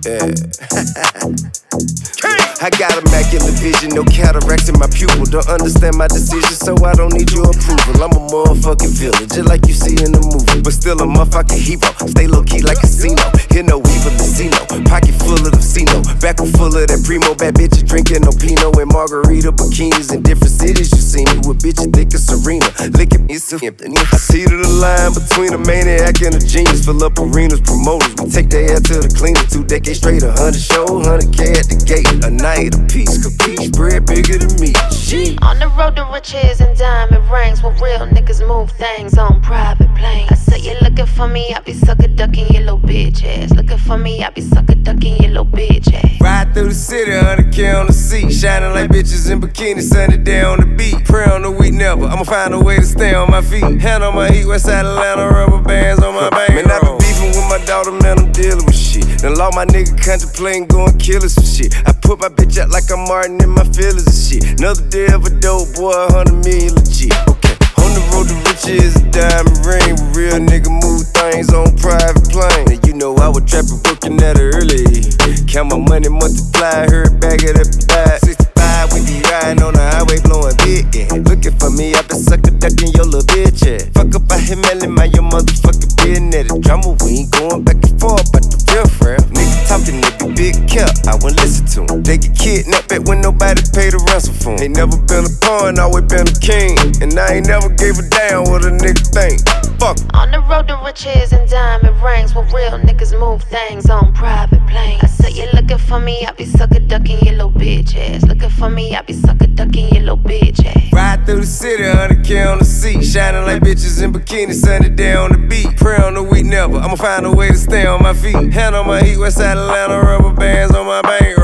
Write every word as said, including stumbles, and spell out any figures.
Yeah. I got immaculate vision, no cataracts in my pupil. Don't understand my decision, so I don't need your approval. I'm a motherfucking villain, just like you see in the movie. But still a motherfucking hero, stay low-key like casino. Hear no evil casino, pocket full of the casino. Back full of that primo, bad bitches drinking no Pinot and margarita bikinis in different cities. You see me with bitches thick as Serena. Look at me, so I see to the line between a maniac and a genius. Fill up arenas, promoters, we take their ass to the cleaner. Two decades straight, a hundred shows, hundred K at the gate. A night, a piece, capiche, bread bigger than me. Shit. On the road to riches and diamond rings, where real niggas move things on private planes. I said you looking for me, I be sucker ducking your little bitch ass. Looking for me, I be sucker ducking your little bitch ass. Ride through the city, hundred K on the seat, shining like bitches in bikinis, sunny day on the beat. Pray on the week, never. I'ma find a way to stay on my feet. Hand on my heat, west side Atlanta, rubber bands on my bankroll. Man, I be beefing with my daughter, man, I'm dealing with shit. Done lost my nigga contemplating going killing some shit. I put my bitch out like I'm Martin in my feelings and shit. Another day of a dope boy, a hundred million legit. Okay, on the road to riches, a diamond ring. With real nigga move things on private plane. And you know I was trapping, working at her early. Count my money, multiply, heard bag it up and buy. sixty-five, we be riding on the highway, blowing big, yeah. Looking for me, I been sucker ducking your little bitch, yeah. Fuck up, I hit Melly, my your motherfucking business. The drama, we ain't going back and forth, but the real friend. Nigga talking, nigga big cap, I wouldn't listen to him. They get kidnapped back when nobody paid the ransom for him. Ain't never been a pawn, always been a king. And I ain't never gave a damn what a nigga think. Fuck. On the road to riches and diamond rings, where real niggas move things on private planes. I said you looking for me, I be sucker ducking your little bitch ass. Looking for me, I be sucker ducking your little bitch ass. Ride through the city, hundred K on the seat, shining like bitches in bikinis, sunny day on the beat. Pray on the week, never. I'ma find a way to stay on my feet. Hand on my heat, west side Atlanta, rubber bands on my bankroll.